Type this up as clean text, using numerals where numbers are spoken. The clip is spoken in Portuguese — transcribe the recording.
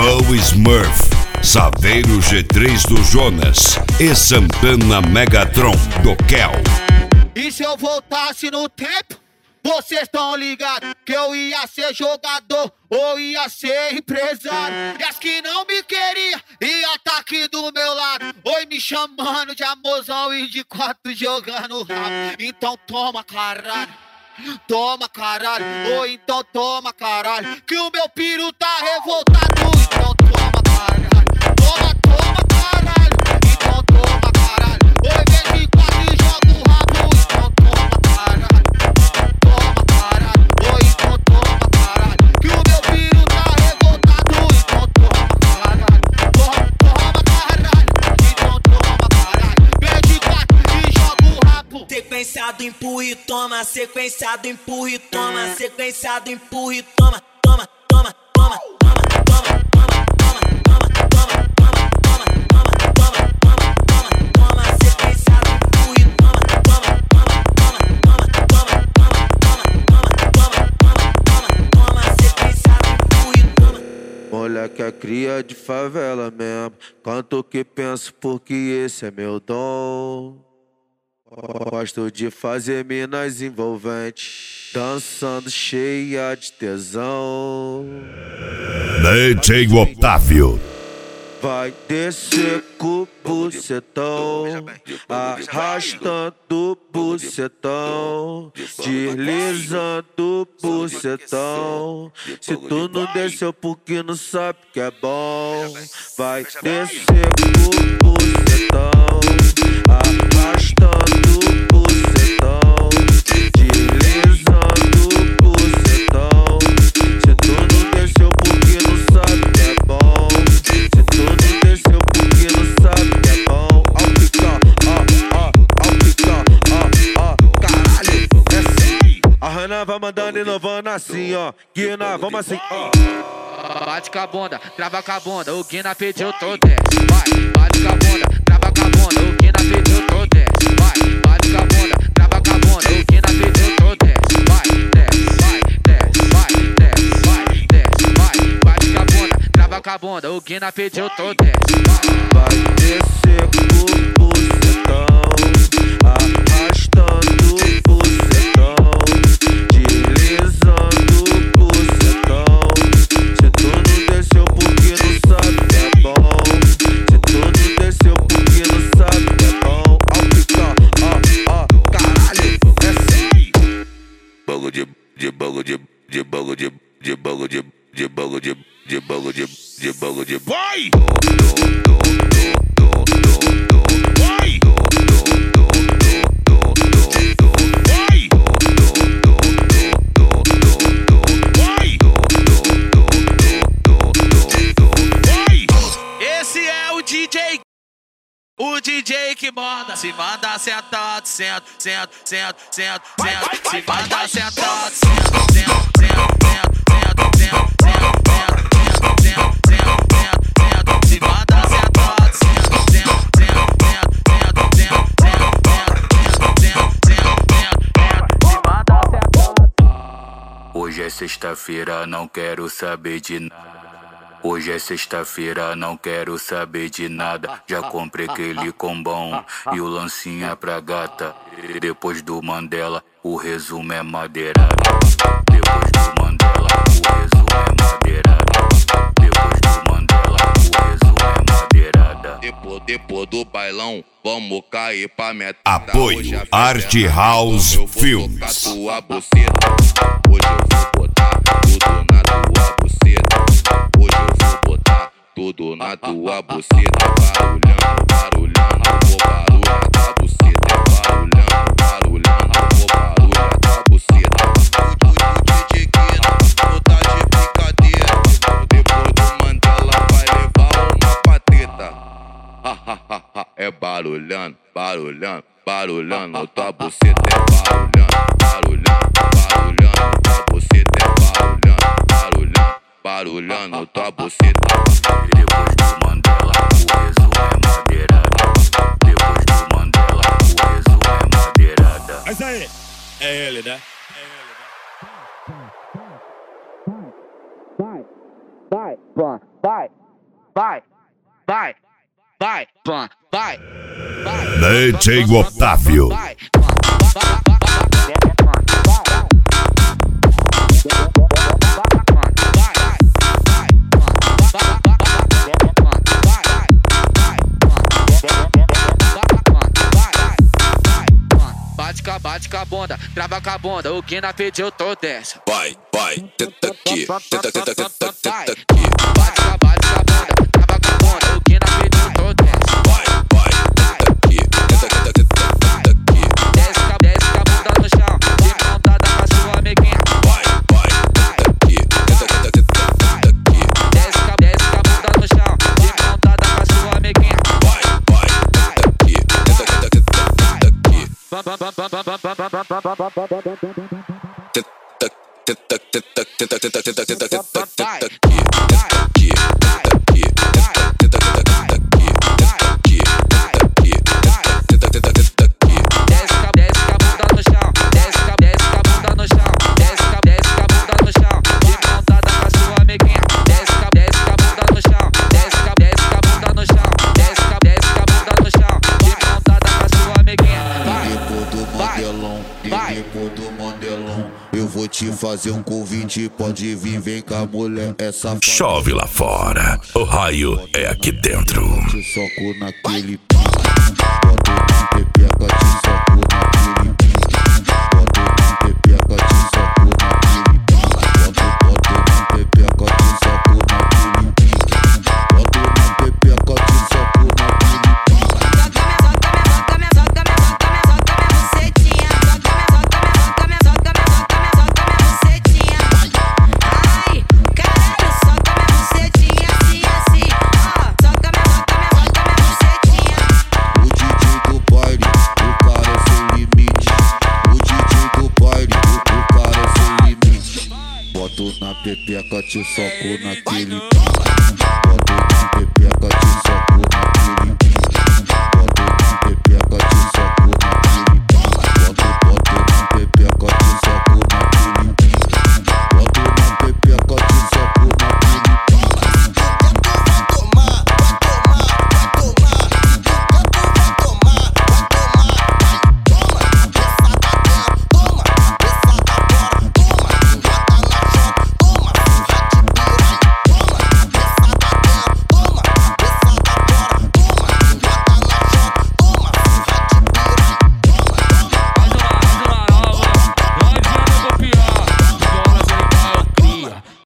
Go Smurf, Saveiro G3 do Jonas e Santana Megatron do Kel. E se eu voltasse no tempo, vocês tão ligados que eu ia ser jogador ou ia ser empresário. E as que não me queriam ia tá aqui do meu lado, oi, me chamando de amorzão e de quatro jogando rabo. Então toma caralho, toma caralho, ou então toma caralho, que o meu piru tá revoltado. Então toma caralho, toma, toma caralho, então toma caralho, oi, vem de quatro e joga o rabo. Então toma caralho, toma caralho, oi, então toma caralho, que o meu piru tá revoltado. Então toma caralho, toma caralho, então toma caralho, vem de quatro e joga o rabo. Sequenciado, empurra e toma, sequenciado, empurra e toma, sequenciado, empurra e toma, toma, toma, toma, toma, toma, toma, toma, toma, toma, toma, toma, toma, toma, sequenciado, empurra e toma, toma, toma, toma, toma, toma, toma, sequenciado, empurra e toma. Moleque é cria de favela mesmo, canto o que penso porque esse é meu dom. Gosto de fazer minas envolventes, dançando cheia de tesão. DJ Otávio. Vai descer com o bucetão, arrastando o bucetão, deslizando o bucetão. Se tu não desceu porque não sabe que é bom, vai descer com o bucetão, arrastando o bucetão, deslizando o bucetão. Se tu não desceu porque não sabe que é bom, se tu não desceu porque não sabe que é bom. Ao picar, ao picar, caralho, é assim. A Rana vai mandando inovando assim, ó. Guina, vamos assim, ó. Bate com a bunda, trava com a bunda, o Guina pediu todo desce. Vai, bate com a bunda, trava com a bunda, o Guina pediu todo desce. Vai, bate com a bunda, trava com a bunda, o Guina pediu todo desce. Vai, desce, vai, desce, vai, desce, vai, desce, vai. Bate com a bunda, trava com a bunda, o Guina pediu todo desce. Vai descer com o bucetão, arrastando o bucetão, deslizando o bucetão. Se tu não desceu porque não sabe que é bom, se tu não desceu porque não sabe que é bom. Ao picar, caralho, é assim. Bagulho de bagulho de bagulho de bagulho de bagulho de bagulho de bagulho de vai! Esse é o DJ que manda. Se manda sentado, senta, senta, senta, senta, senta. Se manda sentado, senta, senta, senta, senta, senta, senta, senta, senta, senta. Se manda sentado, senta, senta, senta, senta, senta, senta, senta. Hoje é sexta-feira, não quero saber de nada. Hoje é sexta-feira, não quero saber de nada. Já comprei aquele combão e o lancinha pra gata. Depois do Mandela, o resumo é madeirada. Depois do Mandela, o resumo é madeirada. Depois do Mandela, o resumo é madeirada. Depois do bailão, vamos cair pra meta. Apoio Art House Filmes. Tua buceta. Hoje eu vou botar tudo na tua buceta. Hoje eu vou botar tudo na tua buceta. Barulhando, barulhando, vou barulhar da buceta. Barulhando, barulhando, vou barulhar da buceta. O DJ Guina, não tá de brincadeira. Depois do Mandela vai levar uma pateta. É barulhando, barulhando, barulhando, tua buceta é barulhando, barulhando, barulhando, tua buceta é barulhando, barulhando, barulhando, tua buceta. Depois do Mandela, o resumo é madeirada. Depois do Mandela, o resumo é madeirada. Mas aí, é ele, né? Vai. vai, vai, vai, vai, vai, vai. DJ Otávio. Bate com a bunda, trava com a bunda, o que na pediu tô dessa. Vai, tenta aqui, tenta aqui. Bate com a bunda, trava com a bunda, o que na pediu tô dessa. Vai, tenta aqui, tenta aqui. Desce com a bunda no chão, de montada com a sua amiguinha. Vai, tenta aqui, tenta aqui. Desce com a bunda no chão, de montada com a sua amiguinha. Vai, tenta aqui, tenta aqui. Eu vou te fazer um convite, pode vir, vem cá, mulher. Essa Chove lá fora, o raio é aqui dentro. te soco naquele pique, bota na pepeca, te soco naquele pique, bota na pepeca, te soco naquele pique, bota na pepeca, te soco naquele pique, bota na pepeca, te soco naquele pepeca, te soco naquele